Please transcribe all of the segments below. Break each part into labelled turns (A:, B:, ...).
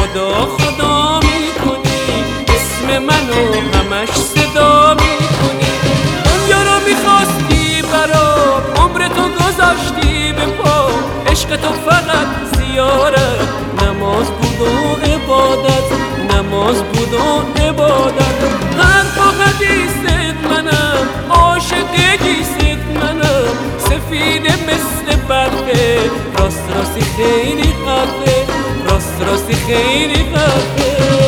A: خدا خدا میکنی، اسم منو همش صدا میکنی. دنیا رو میخواستی برام، عمر تو گذاشتی به پا، عشق تو فقط زیارت، نماز بود و عبادت، نماز بود و عبادت. حرف و حدیثت منم، عاشق گیست منم، سفید مثل برقه، راست راستی خیلی حقه، راست راستی خیلی حقه.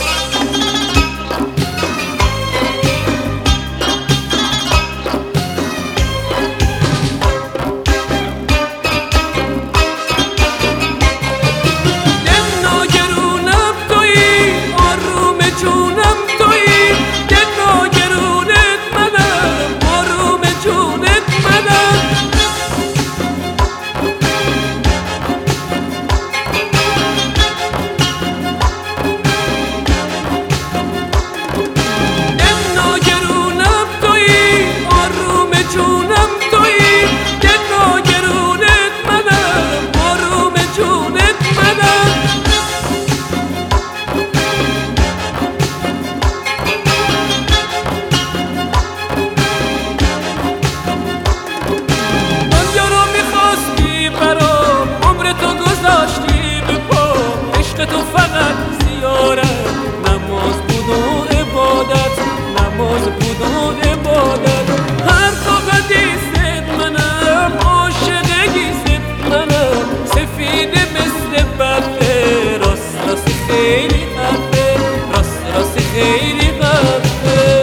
A: تو فقط زیارت، نماز بود و عبادت، نماز بود و عبادت. حرف و حدیثت منم، عاشق گیست منم، سفید مثل برقه، راست راستی خیلی حقه، راست راستی خیلی حقه.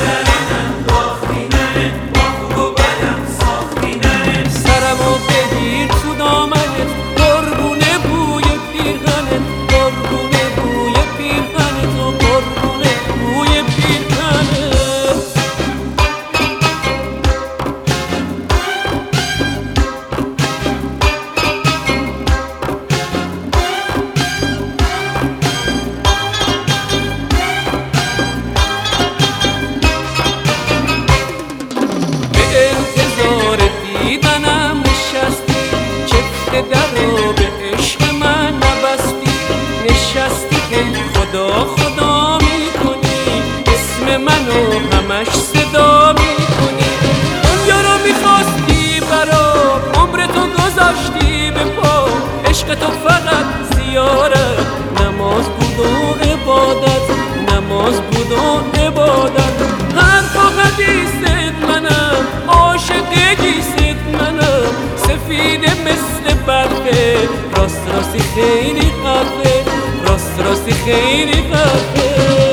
A: سرمو بگیر تو دامنت، قربونه بوی پیرهنت، قربونه بوی پیرهنت و قربونه بوی پیرهنت. به انتظار دیدنم نشستی، چفت در رو به عشق من نبستی، نشستی هی خدا خدا میکنی، اسم منو همش صدا میکنی. دنیا رو میخواستی برام، عمر تو گذاشتی به پا، عشق تو فقط زیارت، نماز بود و عبادت، نماز بود و عبادت. حرف و حدیثت منم، عاشق گیست منم، سفید مثل برقه، راست راستی خیلی حقه، راست راستی خیلی حقه.